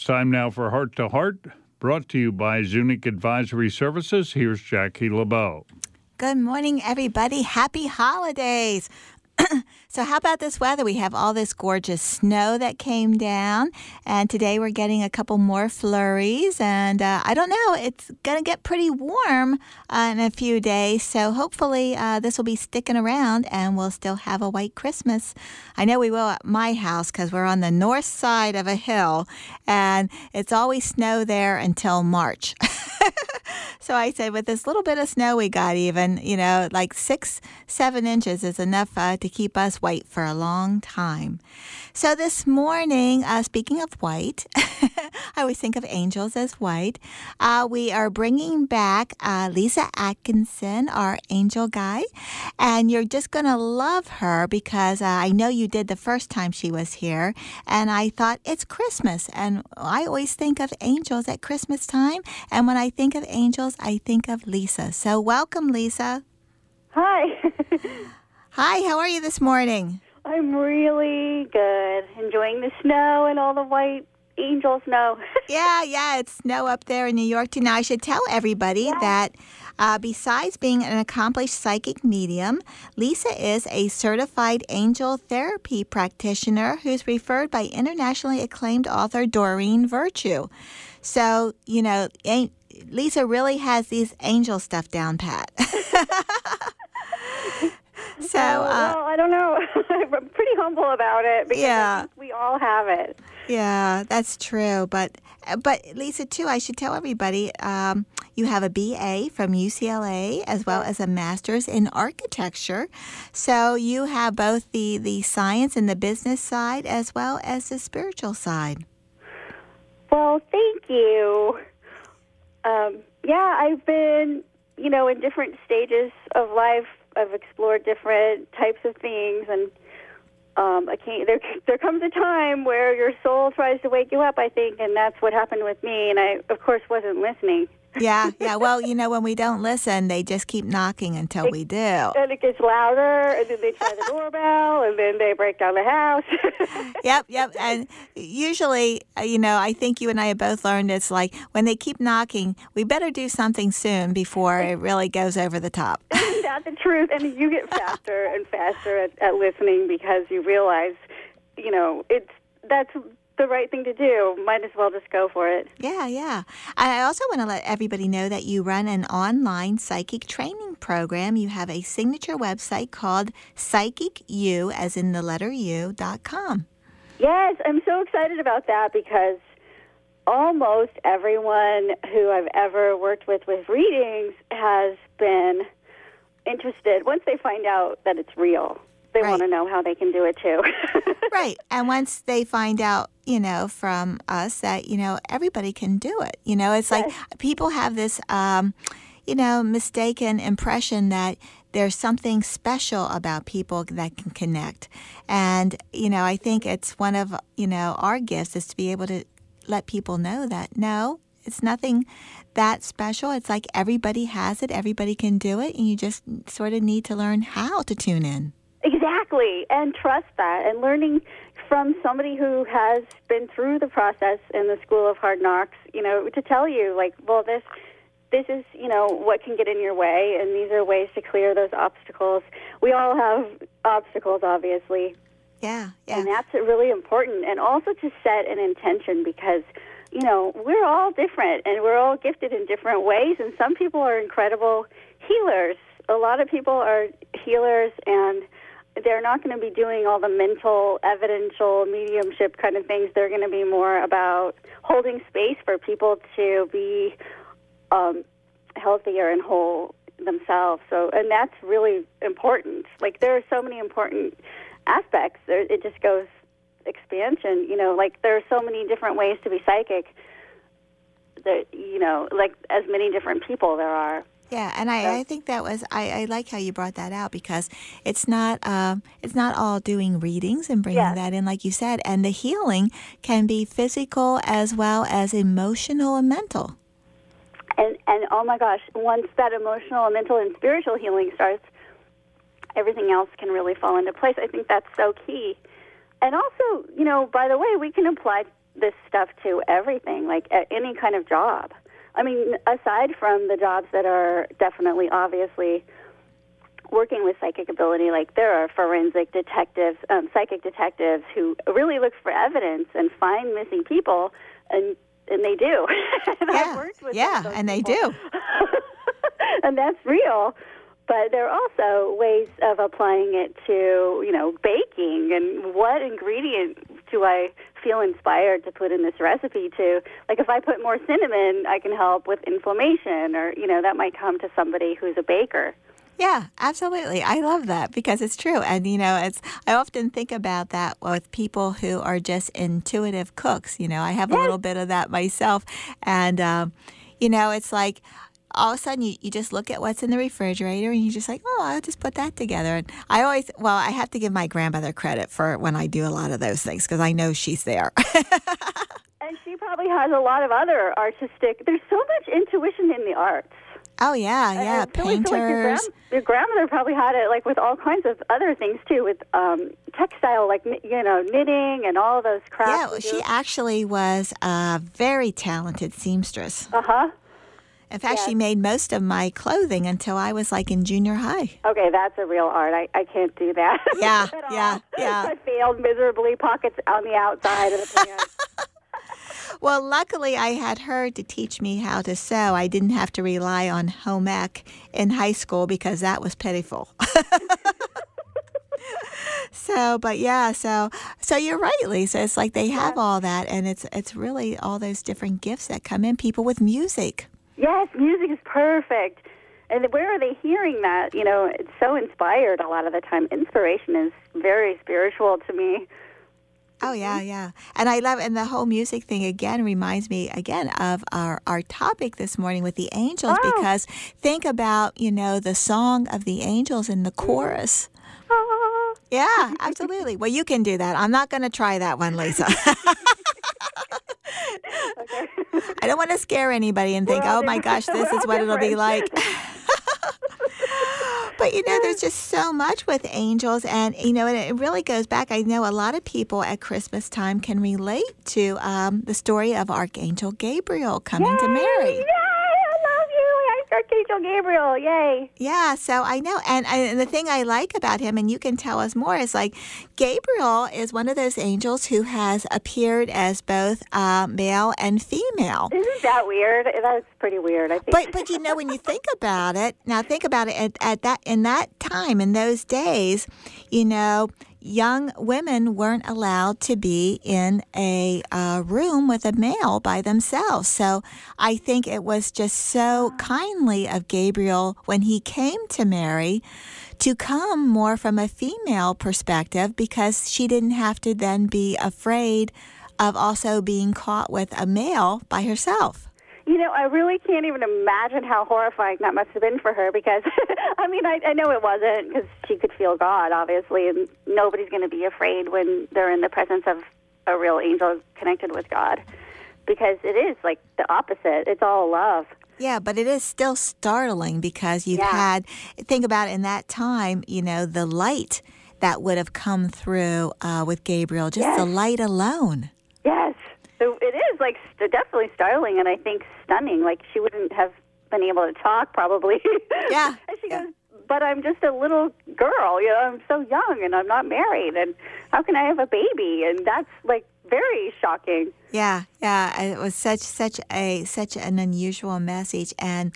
time now for Heart to Heart, brought to you by Zunic Advisory Services. Here's Jackie LeBeau. Good morning, everybody. Happy holidays. So how about this weather? We have all this gorgeous snow that came down, and today we're getting a couple more flurries, and I don't know, it's going to get pretty warm in a few days, so hopefully this will be sticking around, and we'll still have a white Christmas. I know we will at my house because we're on the north side of a hill, and it's always snow there until March. So I said, with this little bit of snow we got even, like 6-7 inches is enough to keep us white for a long time. So this morning, speaking of white, I always think of angels as white. We are bringing back Lisa Atkinson, our angel guide, and you're just going to love her because I know you did the first time she was here, and I thought it's Christmas, and I always think of angels at Christmas time, and when I think of angels, I think of Lisa. So welcome, Lisa. Hi. Hi, how are you this morning? I'm really good. Enjoying the snow and all the white angel snow. Yeah, it's snow up there in New York too. Now, I should tell everybody that besides being an accomplished psychic medium, Lisa is a certified angel therapy practitioner who's referred by internationally acclaimed author Doreen Virtue. So, Lisa really has these angel stuff down pat. So, well, I don't know. I'm pretty humble about it because I think we all have it. Yeah, that's true. But Lisa, too, I should tell everybody, you have a BA from UCLA as well as a master's in architecture. So you have both the science and the business side as well as the spiritual side. Well, thank you. I've been, in different stages of life. I've explored different types of things, and there comes a time where your soul tries to wake you up, I think, and that's what happened with me, and I, of course, wasn't listening. Yeah. Well, when we don't listen, they just keep knocking until we do. And it gets louder, and then they try the doorbell, and then they break down the house. Yep. And usually, I think you and I have both learned it's like when they keep knocking, we better do something soon before it really goes over the top. Isn't that the truth? And you get faster and faster at listening because you realize, that's the right thing to do. Might as well just go for it. Yeah. I also want to let everybody know that you run an online psychic training program. You have a signature website called PsychicU, as in the letter U.com. Yes, I'm so excited about that because almost everyone who I've ever worked with readings has been interested once they find out that it's real. They want to know how they can do it, too. Right. And once they find out, from us that, everybody can do it. It's like people have this, mistaken impression that there's something special about people that can connect. And, I think it's one of, our gifts is to be able to let people know that, no, it's nothing that special. It's like everybody has it. Everybody can do it. And you just sort of need to learn how to tune in. Exactly, and trust that, and learning from somebody who has been through the process in the School of Hard Knocks, to tell you, this is, what can get in your way, and these are ways to clear those obstacles. We all have obstacles, obviously. Yeah. And that's really important, and also to set an intention because, we're all different, and we're all gifted in different ways, and some people are incredible healers. A lot of people are healers, and they're not going to be doing all the mental, evidential, mediumship kind of things. They're going to be more about holding space for people to be healthier and whole themselves. And that's really important. There are so many important aspects. It just goes expansion. There are so many different ways to be psychic. That as many different people there are. Yeah, and I think that was I like how you brought that out because it's not all doing readings and bringing that in like you said, and the healing can be physical as well as emotional and mental. And oh my gosh, once that emotional and mental and spiritual healing starts, everything else can really fall into place. I think that's so key. And also, by the way, we can apply this stuff to everything, like any kind of job. I mean, aside from the jobs that are definitely, obviously, working with psychic ability, like there are forensic detectives, psychic detectives who really look for evidence and find missing people, and they do. And I've worked with some of those and they people. do. And that's real. But there are also ways of applying it to, baking, and what ingredient do I feel inspired to put in this recipe to? Like if I put more cinnamon, I can help with inflammation, or, that might come to somebody who's a baker. Yeah, absolutely. I love that because it's true. And, I often think about that with people who are just intuitive cooks. I have a little bit of that myself. And, it's like all of a sudden you just look at what's in the refrigerator and you're just like, oh, I'll just put that together. And I have to give my grandmother credit for when I do a lot of those things because I know she's there. And she probably has a lot of other artistic, there's so much intuition in the arts. Oh, yeah, painters. Like your grandmother probably had it like with all kinds of other things too, with textile, like, knitting and all those crafts. Yeah, well, she actually was a very talented seamstress. Uh-huh. In fact, she made most of my clothing until I was like in junior high. Okay, that's a real art. I can't do that. Yeah, yeah. I failed miserably, pockets on the outside of the pants. Well, luckily I had her to teach me how to sew. I didn't have to rely on home ec in high school because that was pitiful. So you're right, Lisa. It's like they have all that, and it's really all those different gifts that come in. People with music. Yes, music is perfect. And where are they hearing that? It's so inspired a lot of the time. Inspiration is very spiritual to me. Oh, yeah. And I love, and the whole music thing again reminds me again of our topic this morning with the angels, because think about, the song of the angels in the chorus. Oh. Yeah, absolutely. Well, you can do that. I'm not going to try that one, Lisa. Okay. I don't want to scare anybody and think, oh my gosh, this is what it'll be like. But, there's just so much with angels, and, and it really goes back. I know a lot of people at Christmas time can relate to the story of Archangel Gabriel coming to Mary. Yay, I love you, Archangel Gabriel, yay. Yeah, so I know. And the thing I like about him, and you can tell us more, is like Gabriel is one of those angels who has appeared as both male and female. Isn't that weird? That's pretty weird, I think. But when you think about it, in that time, in those days, young women weren't allowed to be in a room with a male by themselves. So I think it was just so kindly of Gabriel when he came to Mary to come more from a female perspective, because she didn't have to then be afraid of also being caught with a male by herself. I really can't even imagine how horrifying that must have been for her, because, I know it wasn't, because she could feel God, obviously, and nobody's going to be afraid when they're in the presence of a real angel connected with God, because it is like the opposite. It's all love. Yeah, but it is still startling because think about in that time, the light that would have come through with Gabriel, just the light alone. Yes. So it is definitely startling, and I think stunning. Like, she wouldn't have been able to talk probably. Yeah. And she goes, but I'm just a little girl, I'm so young and I'm not married, and how can I have a baby? And that's very shocking. Yeah. It was such an unusual message, and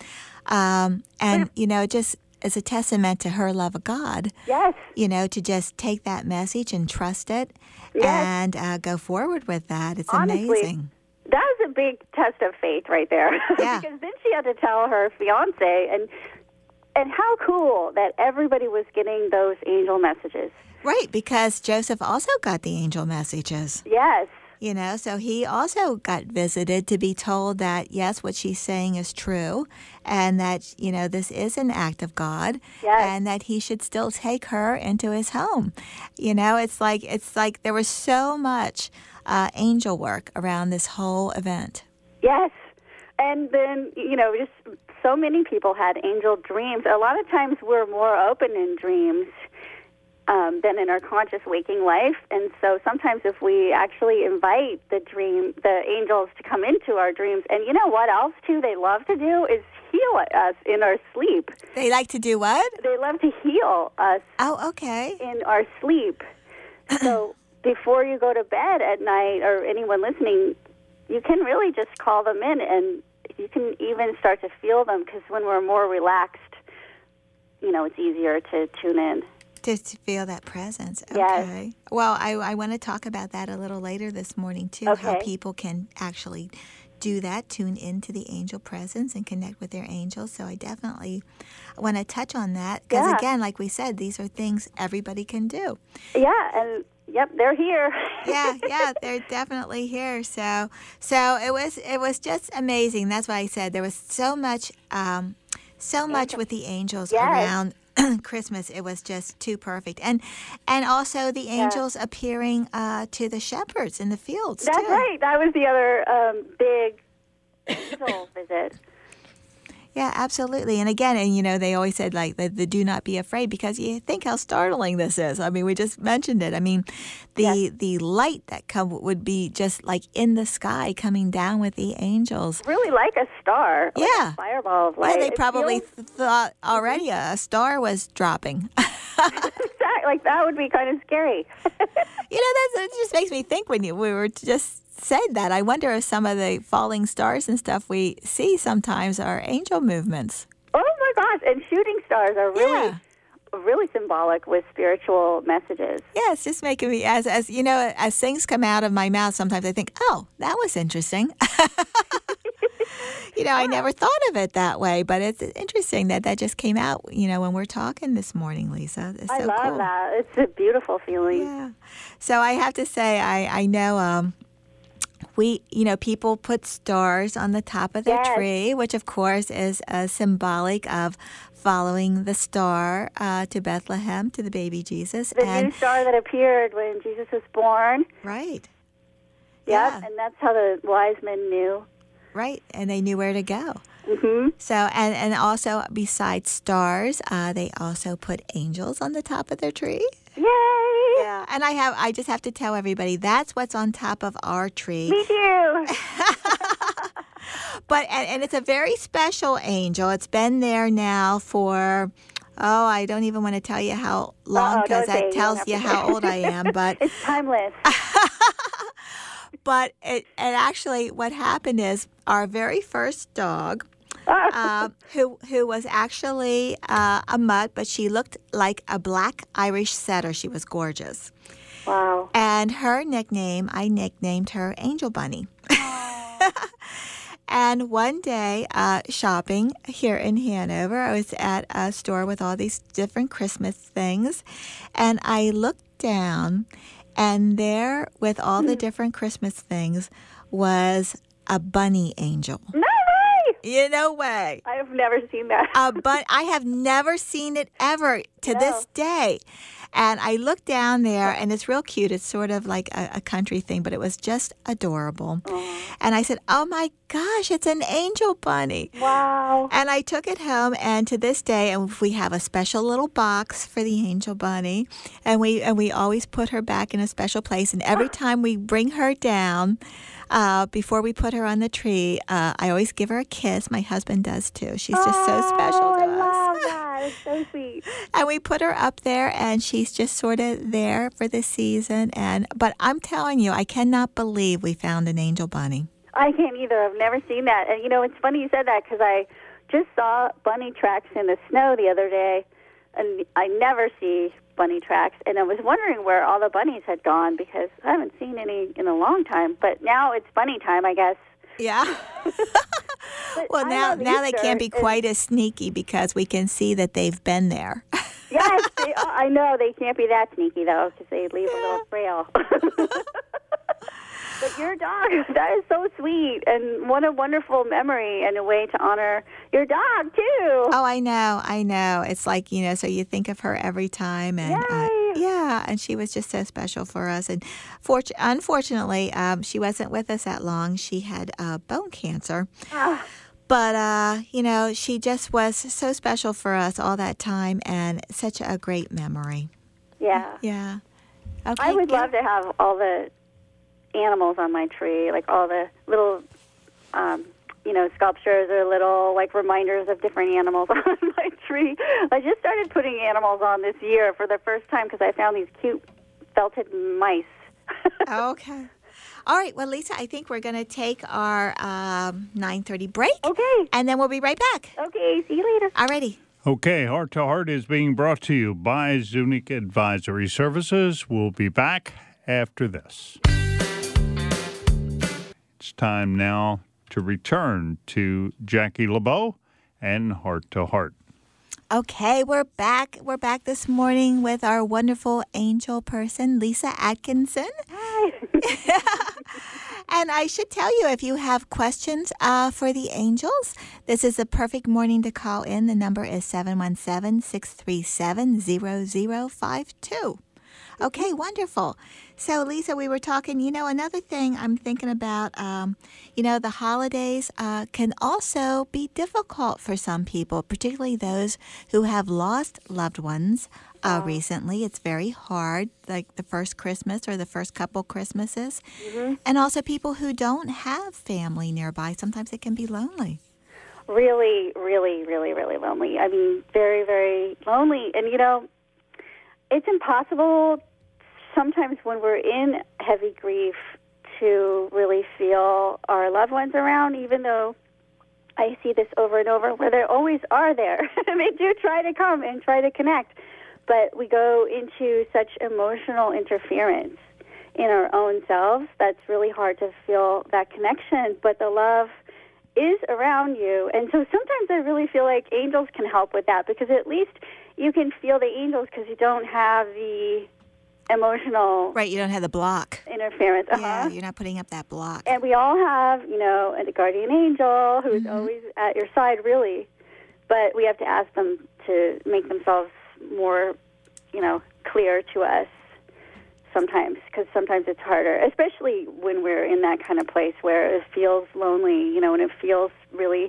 just as a testament to her love of God. Yes. To just take that message and trust it. Yes. And go forward with that. It's Honestly, amazing. That was a big test of faith right there. Yeah. Because then she had to tell her fiance, and how cool that everybody was getting those angel messages. Right, because Joseph also got the angel messages. Yes. So he also got visited to be told that, yes, what she's saying is true, and that, this is an act of God, and that he should still take her into his home. It's like there was so much angel work around this whole event. Yes. And then, just so many people had angel dreams. A lot of times we're more open in dreams. than in our conscious waking life. And so sometimes if we actually invite the angels to come into our dreams, and you know what else too they love to do is heal us in our sleep. They like to do what? They love to heal us. Oh, okay. In our sleep. So before you go to bed at night, or anyone listening, you can really just call them in, and you can even start to feel them, because when we're more relaxed, it's easier to tune in. Just to feel that presence. Okay. Yes. Well, I want to talk about that a little later this morning, too, Okay. how people can actually do that, tune into the angel presence and connect with their angels. So I definitely want to touch on that, because, again, like we said, these are things everybody can do. Yeah, and yep, they're here. yeah, they're definitely here. So it was just amazing. That's why I said there was so much with the angels around Christmas. It was just too perfect, and also the angels appearing to the shepherds in the fields. That's too. right. That was the other big angel visit. Yeah, absolutely. And again, they always said like the do not be afraid, because you think how startling this is. I mean, we just mentioned it. I mean, the light that would be just like in the sky coming down with the angels. Really like a star. Like a fireball of light. Yeah, they probably thought already a star was dropping. Exactly. Like that would be kind of scary. It just makes me think when we were just said that. I wonder if some of the falling stars and stuff we see sometimes are angel movements. Oh my gosh! And shooting stars are really symbolic with spiritual messages. Yeah, it's just making me as things come out of my mouth. Sometimes I think, oh, that was interesting. I never thought of it that way, but it's interesting that just came out, when we're talking this morning, Lisa. It's so I love cool. that. It's a beautiful feeling. Yeah. So I have to say, I know people put stars on the top of their tree, which of course is symbolic of following the star to Bethlehem, to the baby Jesus. The new star that appeared when Jesus was born. Right. Yep, Yeah. and that's how the wise men knew. Right, and they knew where to go. Mm-hmm. So, and also besides stars, they also put angels on the top of their tree. Yay! Yeah, and I just have to tell everybody that's what's on top of our tree. Me too. But and it's a very special angel. It's been there now for I don't even want to tell you how long, because that tells you how old I am. But it's timeless. But it actually, what happened is our very first dog, who was actually a mutt, but she looked like a black Irish setter. She was gorgeous. Wow. And her nickname, I nicknamed her Angel Bunny. And one day, shopping here in Hanover, I was at a store with all these different Christmas things, and I looked down, and there, with all the different Christmas things, was a bunny angel. No way! No way. I have never seen that. I have never seen it ever to this day. And I looked down there, and it's real cute. It's sort of like a country thing, but it was just adorable. Aww. And I said, oh my gosh, it's an angel bunny. Wow. And I took it home, and to this day, and we have a special little box for the angel bunny, and we always put her back in a special place. And every time we bring her down, before we put her on the tree, I always give her a kiss. My husband does too. She's just so special to us. I love that. It's so sweet. And we put her up there, and she's just sort of there for the season. But I'm telling you, I cannot believe we found an angel bunny. I can't either. I've never seen that. And, it's funny you said that, because I just saw bunny tracks in the snow the other day, and I never see bunny tracks. And I was wondering where all the bunnies had gone, because I haven't seen any in a long time. But now it's bunny time, I guess. Yeah. Well, now they can't be quite as sneaky, because we can see that they've been there. Yes, I know. They can't be that sneaky, though, because they leave a little trail. But your dog, that is so sweet, and what a wonderful memory and a way to honor your dog, too. Oh, I know. It's like, so you think of her every time. And and she was just so special for us. And unfortunately, she wasn't with us that long. She had bone cancer. But, she just was so special for us all that time, and such a great memory. Yeah. Yeah. Okay. I would good. love to have all the animals on my tree, like all the little, sculptures or little, like, reminders of different animals on my tree. I just started putting animals on this year for the first time because I found these cute felted mice. Okay. All right. Well, Lisa, I think we're going to take our 9:30 break. Okay. And then we'll be right back. Okay, see you later. Alrighty. Okay, Heart to Heart is being brought to you by Zunic Advisory Services. We'll be back after this. It's time now to return to Jackie LeBeau and Heart to Heart. Okay, we're back. We're back this morning with our wonderful angel person, Lisa Atkinson. Hi. And I should tell you, if you have questions for the angels, this is a perfect morning to call in. The number is 717-637-0052. Okay, wonderful. So, Lisa, we were talking, another thing I'm thinking about, the holidays can also be difficult for some people, particularly those who have lost loved ones recently. It's very hard, like the first Christmas or the first couple Christmases. Mm-hmm. And also people who don't have family nearby. Sometimes it can be lonely. Really, really, really, really lonely. I mean, very, very lonely. And, it's impossible sometimes when we're in heavy grief to really feel our loved ones around, even though I see this over and over where they always are there. They do try to come and try to connect, but we go into such emotional interference in our own selves that's really hard to feel that connection, but the love is around you. And so sometimes I really feel like angels can help with that, because at least you can feel the angels because you don't have the emotional... Right, you don't have the block. Interference. Yeah, you're not putting up that block. And we all have, a guardian angel who's always at your side, really. But we have to ask them to make themselves more, clear to us sometimes, because sometimes it's harder, especially when we're in that kind of place where it feels lonely, and it feels really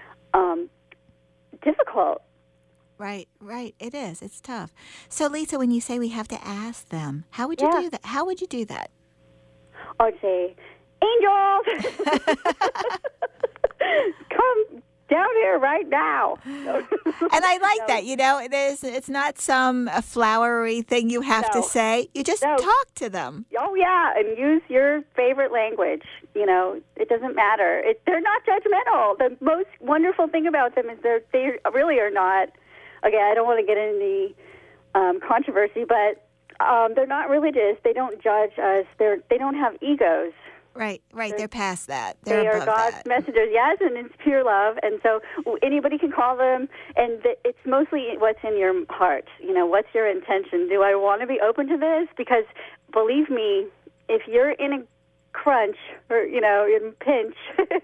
difficult. Right. It is. It's tough. So, Lisa, when you say we have to ask them, how would you do that? How would you do that? I'd say, angels, come down here right now. And I like that. It's not some flowery thing you have to say. You just talk to them. Oh, yeah, and use your favorite language. It doesn't matter. They're not judgmental. The most wonderful thing about them is they really are not. Again, I don't want to get into controversy, but they're not religious. They don't judge us. They don't have egos. Right. They're past that. They are God's messengers, yes, and it's pure love. And so anybody can call them, and it's mostly what's in your heart. What's your intention? Do I want to be open to this? Because believe me, if you're in a crunch or, in a pinch,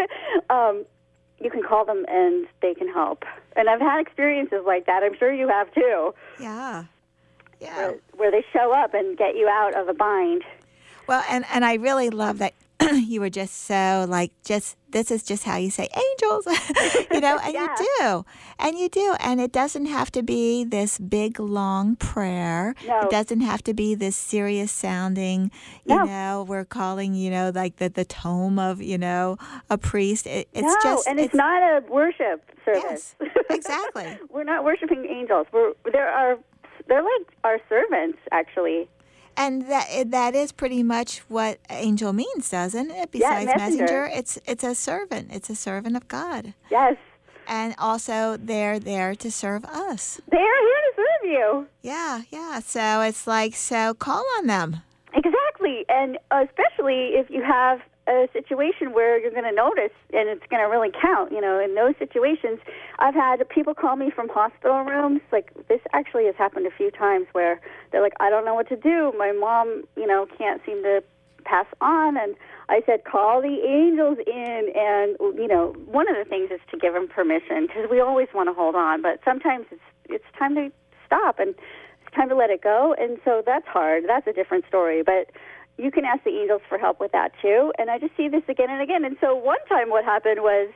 you can call them and they can help. And I've had experiences like that. I'm sure you have too. Yeah. Where they show up and get you out of a bind. Well, and I really love that you were just so this is just how you say angels, and you do. And it doesn't have to be this big, long prayer. No. It doesn't have to be this serious sounding, we're calling, like the tome of, a priest. It's not a worship service. Yes, exactly. We're not worshiping angels. They're like our servants, actually. And that is pretty much what angel means, doesn't it? Besides messenger, it's a servant. It's a servant of God. Yes. And also, they're there to serve us. They are here to serve you. Yeah. So it's so call on them. Exactly. And especially if you have a situation where you're going to notice and it's going to really count, in those situations. I've had people call me from hospital rooms. Like, this actually has happened a few times where they're like, I don't know what to do. My mom, can't seem to pass on. And I said, call the angels in. And, one of the things is to give them permission, because we always want to hold on. But sometimes it's time to stop and it's time to let it go. And so that's hard. That's a different story. But you can ask the angels for help with that, too. And I just see this again and again. And so one time what happened was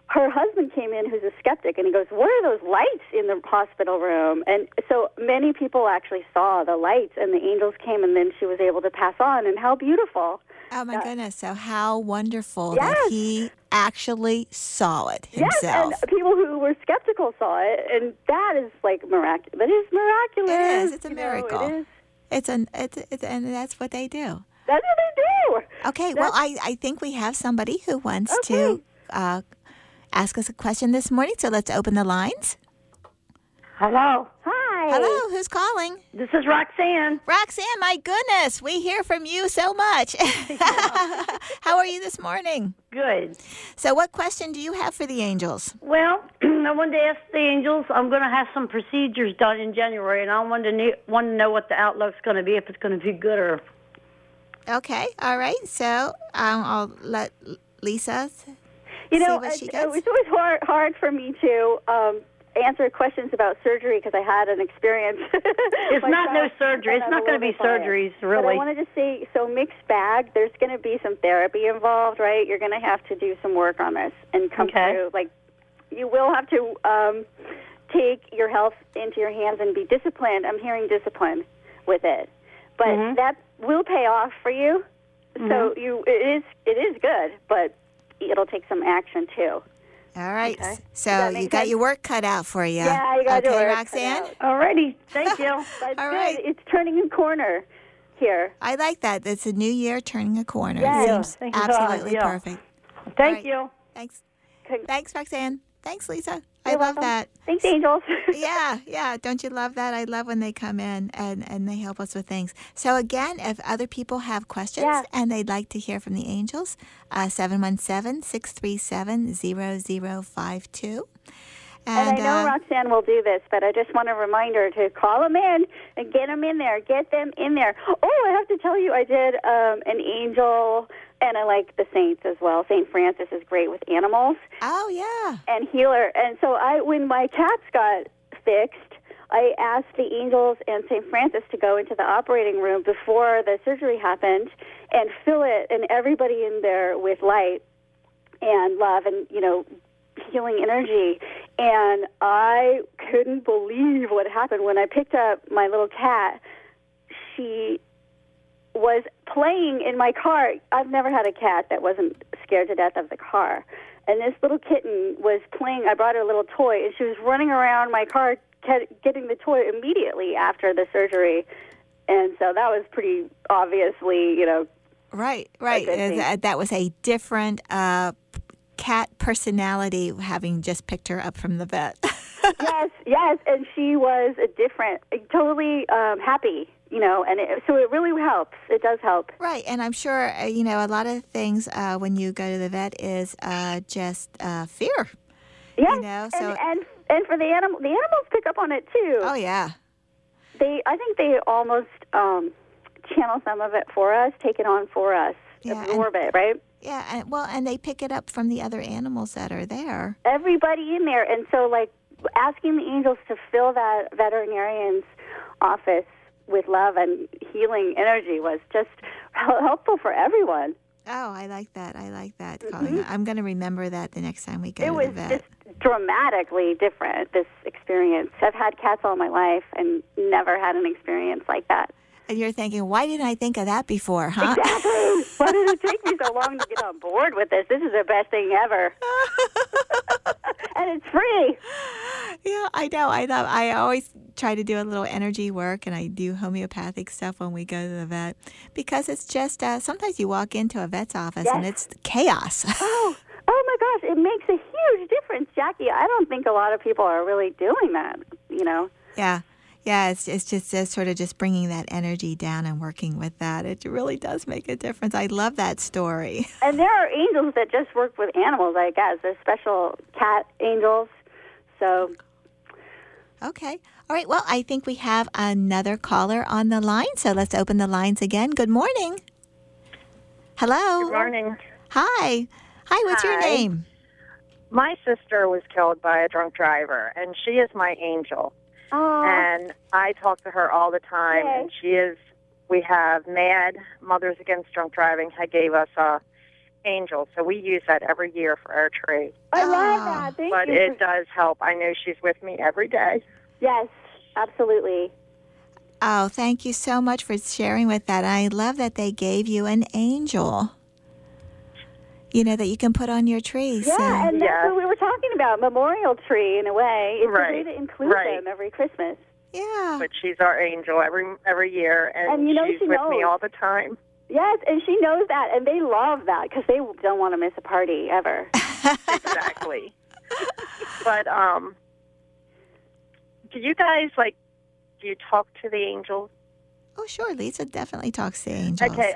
her husband came in who's a skeptic, and he goes, "What are those lights in the hospital room?" And so many people actually saw the lights, and the angels came, and then she was able to pass on. And how beautiful. Oh, my goodness. So how wonderful Yes. that he actually saw it himself. Yes, and people who were skeptical saw it, and that is like miraculous. That is miraculous. It is. It's a You know, miracle. it is. It's and that's what they do. That's what they do. Okay, well, I think we have somebody who wants to ask us a question this morning, so let's open the lines. Hello. Hi. Hello, who's calling? This is Roxanne. Roxanne, my goodness, we hear from you so much. How are you this morning? Good. So what question do you have for the angels? Well, I wanted to ask the angels. I'm going to have some procedures done in January, and I want to know what the outlook's going to be, if it's going to be good or... Okay, all right. So I'll let Lisa You know, see what she it gets. was always hard for me to answer questions about surgery because I had an experience. It's not no surgery. It's not going to be surgeries, But I really. wanted to say, so mixed bag, there's going to be some therapy involved, right? You're going to have to do some work on this and come through. Like, you will have to take your health into your hands and be disciplined. I'm hearing discipline with it. But that will pay off for you. So it is good, but it'll take some action too. All right. Okay. So Does that you make got sense? your work cut out for you. Yeah, you got to do Okay, it. Roxanne? All righty. Thank you. That's All good. right. It's turning a corner here. I like that. It's a new year turning a corner. Yes. It Yeah, seems thank you, God, absolutely yeah. perfect. Thank right. you. Thanks. Con- Thanks, Roxanne. Thanks, Lisa. I You're love welcome. that. Thanks, angels. Yeah. Don't you love that? I love when they come in and they help us with things. So again, if other people have questions Yeah. and they'd like to hear from the angels, 717-637-0052. And I know Roxanne will do this, but I just want to remind her to call them in and get them in there. Get them in there. Oh, I have to tell you, I did an angel, and I like the saints as well. St. Francis is great with animals Oh, yeah. and healer. And so when my cats got fixed, I asked the angels and St. Francis to go into the operating room before the surgery happened and fill it and everybody in there with light and love and, healing energy. And I couldn't believe what happened. When I picked up my little cat, she was playing in my car. I've never had a cat that wasn't scared to death of the car. And this little kitten was playing. I brought her a little toy, and she was running around my car getting the toy immediately after the surgery. And so that was pretty obviously, Right. good thing. That was a different cat personality having just picked her up from the vet. Yes, and she was totally happy, and so it really helps. It does help. Right, and I'm sure, a lot of things when you go to the vet is just fear. Yeah, so and for the animals pick up on it too. Oh, yeah. I think they almost channel some of it for us, take it on for us, absorb it, right? Yeah, and they pick it up from the other animals that are there. Everybody in there, and so asking the angels to fill that veterinarian's office with love and healing energy was just helpful for everyone. Oh, I like that. Colleen. I'm going to remember that the next time we go to the vet. It was just dramatically different, this experience. I've had cats all my life and never had an experience like that. And you're thinking, why didn't I think of that before, huh? Exactly. Why did it take me so long to get on board with this? This is the best thing ever. And it's free. Yeah, I know. I always try to do a little energy work, and I do homeopathic stuff when we go to the vet because it's just sometimes you walk into a vet's office and it's chaos. Oh my gosh, it makes a huge difference, Jackie. I don't think a lot of people are really doing that, Yeah, it's just sort of just bringing that energy down and working with that. It really does make a difference. I love that story. And there are angels that just work with animals, I guess. There's special cat angels. So, Okay. All right. Well, I think we have another caller on the line, so let's open the lines again. Good morning. Hello. Good morning. Hi. What's your Hi. name? My sister was killed by a drunk driver, and she is my angel. And I talk to her all the time, and we have MAD, Mothers Against Drunk Driving, gave us a angel, so we use that every year for our tree. I love that. Thank But you. it does help. I know she's with me every day. Yes, absolutely. Oh, thank you so much for sharing with that. I love that they gave you an angel, that you can put on your tree. Yeah, So. and that's what we were talking about, memorial tree in a way. It's a way Right. to include them every Christmas. Yeah. But she's our angel every year, and she's she with knows. me all the time. Yes, and she knows that, and they love that because they don't want to miss a party ever. Exactly. But do you guys do you talk to the angels? Oh, sure. Lisa definitely talks to angels. Okay,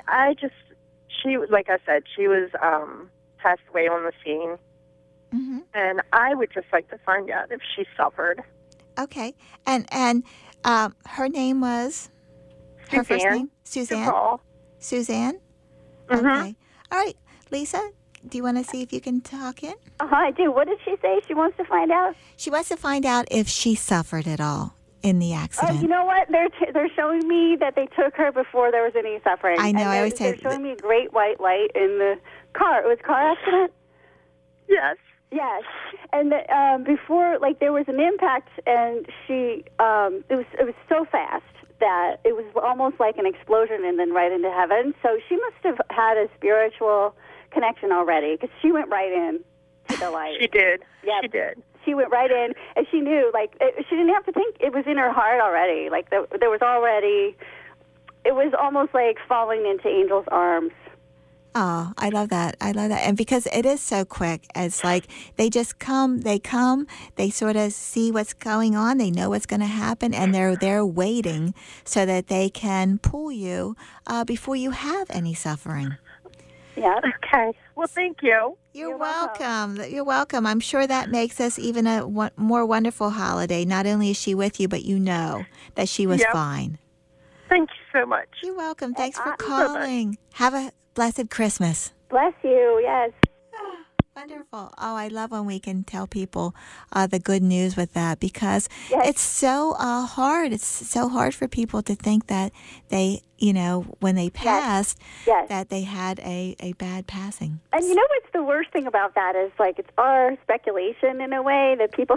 like I said, she was passed away on the scene, Mm-hmm. and I would just like to find out if she suffered. Okay. And her name was? Her first Suzanne. name? Suzanne? Paul. Suzanne? Mhm. Okay. All right. Lisa, do you want to see if you can talk in? I do. What did she say? She wants to find out. She wants to find out if she suffered at all in the accident. You know what? They're showing me that they took her before there was any suffering. I know. And I always say they're showing me a great white light in the car. It was a car accident. Yes. Yes, and before, there was an impact, and she, it was so fast that it was almost like an explosion, and then right into heaven. So she must have had a spiritual connection already, because she went right in to the light. She did. Yep. She did. She went right in, and she knew, she didn't have to think. It was in her heart already. There was already, it was almost like falling into angels' arms. Oh, I love that. I love that. And because it is so quick, it's like they just come, they sort of see what's going on, they know what's going to happen, and they're there waiting so that they can pull you before you have any suffering. Yeah. Okay. Well, thank you. You're welcome. You're welcome. I'm sure that makes us even a more wonderful holiday. Not only is she with you, but you know that she was fine. Thank you so much. You're welcome. Thanks for Bye-bye. calling. Have a blessed Christmas. Bless you. Yes. Wonderful. Oh, I love when we can tell people the good news with that, because it's so hard. It's so hard for people to think that they, when they passed, that they had a bad passing. And you know what's the worst thing about that is, it's our speculation in a way that people,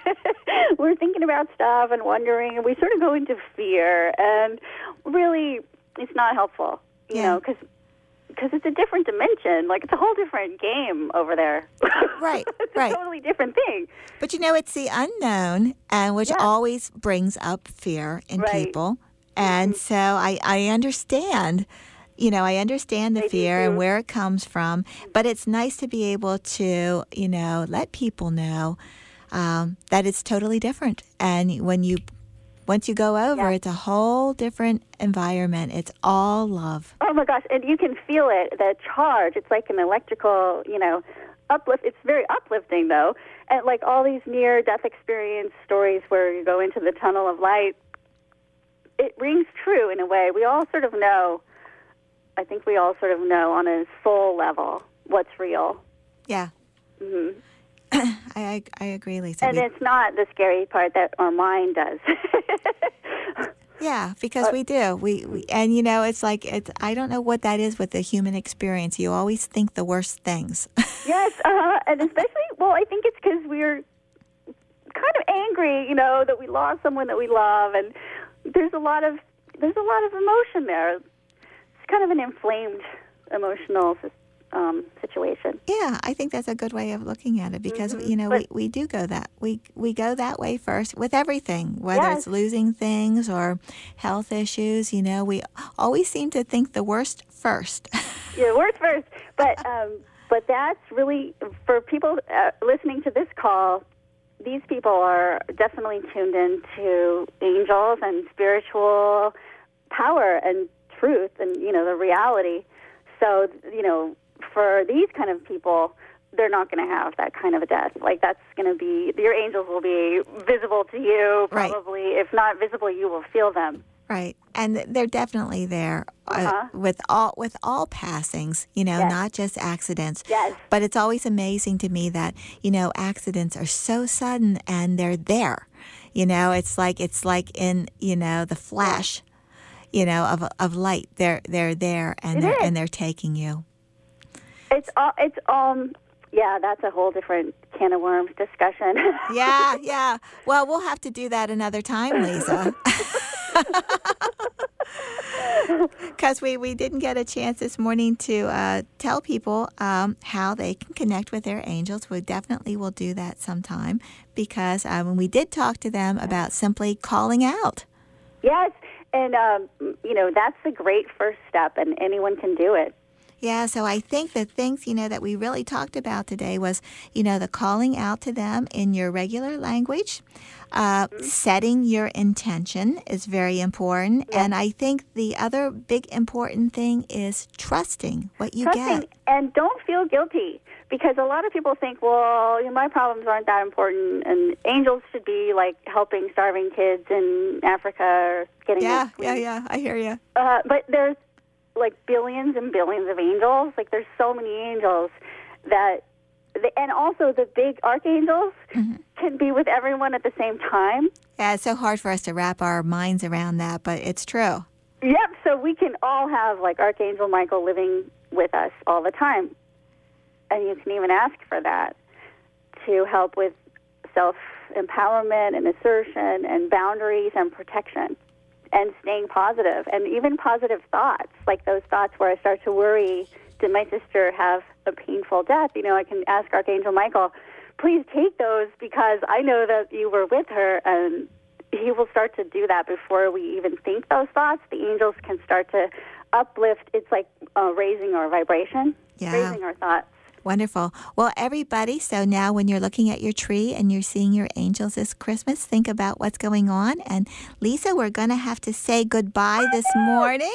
we're thinking about stuff and wondering, and we sort of go into fear, and really it's not helpful, you know, because it's a different dimension. It's a whole different game over there. Right, it's right. a totally different thing. But it's the unknown, and which always brings up fear in people. And so I understand, I understand the fear and where it comes from. But it's nice to be able to, let people know that it's totally different. And once you go over, it's a whole different environment. It's all love. Oh, my gosh. And you can feel it, the charge. It's like an electrical, uplift. It's very uplifting, though. And all these near-death experience stories where you go into the tunnel of light, it rings true in a way. We all sort of know, I think we all sort of know on a soul level what's real. Yeah. Mm-hmm. I agree, Lisa. And it's not the scary part that our mind does. Yeah, because we do. We and it's I don't know what that is with the human experience. You always think the worst things. Yes, and especially, I think it's because we're kind of angry, that we lost someone that we love, and there's a lot of emotion there. It's kind of an inflamed emotional situation. Yeah, I think that's a good way of looking at it, because we do go that we go that way first with everything, whether it's losing things or health issues. We always seem to think the worst first. Yeah, worst first, but that's really for people listening to this call. These people are definitely tuned into angels and spiritual power and truth and the reality. So for these kind of people, they're not going to have that kind of a death. That's going to be, your angels will be visible to you, probably. Right. If not visible, you will feel them. Right. And they're definitely there with all passings, not just accidents. Yes. But it's always amazing to me that, accidents are so sudden and they're there. It's like in, the flash, of light. They're there and they're taking you. Yeah, that's a whole different can of worms discussion. Yeah. Well, we'll have to do that another time, Lisa. Because we didn't get a chance this morning to tell people how they can connect with their angels. We definitely will do that sometime because when we did talk to them about simply calling out. Yes, and, that's a great first step, and anyone can do it. Yeah, so I think the things, that we really talked about today was, the calling out to them in your regular language. Setting your intention is very important. Yeah. And I think the other big important thing is trusting what you get. And don't feel guilty, because a lot of people think, well, my problems aren't that important, and angels should be like helping starving kids in Africa or getting Yeah, I hear you. But there's like billions and billions of angels. Like there's so many angels and also the big archangels can be with everyone at the same time. Yeah, it's so hard for us to wrap our minds around that, but it's true. Yep, so we can all have like Archangel Michael living with us all the time. And you can even ask for that to help with self-empowerment and assertion and boundaries and protection and staying positive and even positive thoughts, like those thoughts where I start to worry, did my sister have a painful death? I can ask Archangel Michael, please take those because I know that you were with her, and he will start to do that before we even think those thoughts. The angels can start to uplift. It's like raising our vibration, raising our thoughts. Wonderful. Well, everybody, so now when you're looking at your tree and you're seeing your angels this Christmas, think about what's going on. And Lisa, we're going to have to say goodbye this morning.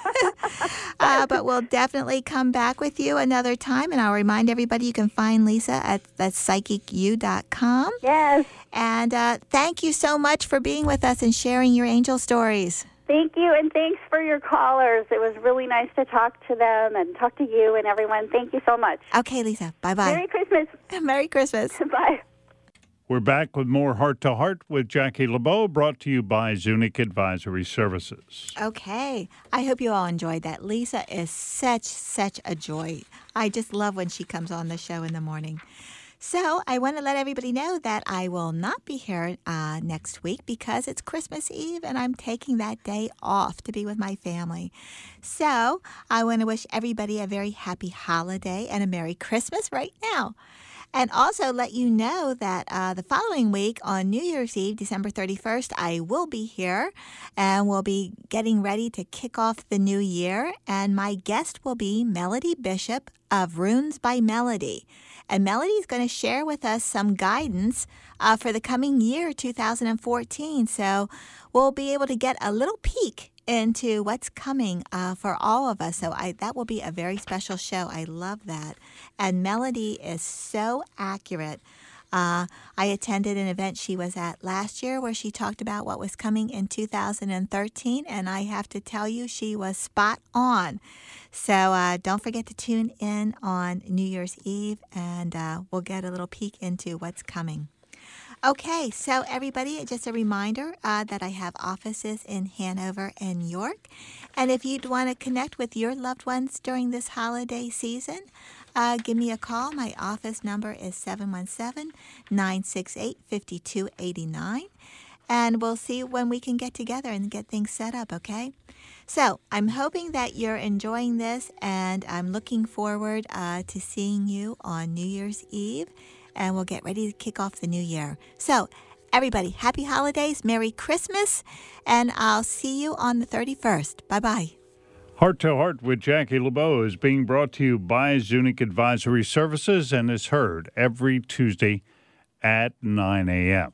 But we'll definitely come back with you another time. And I'll remind everybody you can find Lisa at psychicu.com. Yes. And thank you so much for being with us and sharing your angel stories. Thank you, and thanks for your callers. It was really nice to talk to them and talk to you and everyone. Thank you so much. Okay, Lisa. Bye-bye. Merry Christmas. Merry Christmas. Bye. We're back with more Heart to Heart with Jackie LeBeau, brought to you by Zunic Advisory Services. Okay. I hope you all enjoyed that. Lisa is such a joy. I just love when she comes on the show in the morning. So I want to let everybody know that I will not be here next week because it's Christmas Eve and I'm taking that day off to be with my family. So I want to wish everybody a very happy holiday and a Merry Christmas right now. And also let you know that the following week on New Year's Eve, December 31st, I will be here and we'll be getting ready to kick off the new year. And my guest will be Melody Bishop of Runes by Melody. And Melody is going to share with us some guidance for the coming year, 2014. So we'll be able to get a little peek into what's coming for all of us. So that will be a very special show. I love that. And Melody is so accurate. I attended an event she was at last year where she talked about what was coming in 2013, and I have to tell you, she was spot on. So don't forget to tune in on New Year's Eve, and we'll get a little peek into what's coming. Okay, so everybody, just a reminder that I have offices in Hanover and York. And if you'd want to connect with your loved ones during this holiday season, give me a call. My office number is 717-968-5289. And we'll see when we can get together and get things set up, okay? So I'm hoping that you're enjoying this, and I'm looking forward to seeing you on New Year's Eve. And we'll get ready to kick off the new year. So, everybody, happy holidays, Merry Christmas, and I'll see you on the 31st. Bye-bye. Heart to Heart with Jackie LeBeau is being brought to you by Zunic Advisory Services and is heard every Tuesday at 9 a.m.